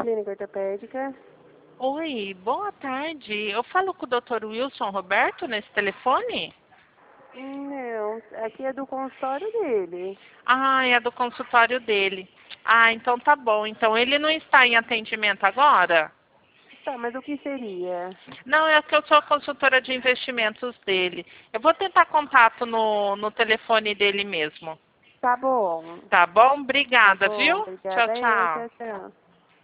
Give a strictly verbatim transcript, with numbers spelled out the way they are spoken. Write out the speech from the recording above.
Clínica Ortopédica. Oi, boa tarde. Eu falo com o doutor Wilson Roberto nesse telefone? Não, aqui é do consultório dele. Ah, é do consultório dele. Ah, então tá bom. Então ele não está em atendimento agora? Tá, mas o que seria? Não, é que eu sou a consultora de investimentos dele. Eu vou tentar contato no, no telefone dele mesmo. Tá bom. Tá bom? Tá Obrigada, bom, viu? Tchau, obrigada. Eu, tchau. tchau, tchau.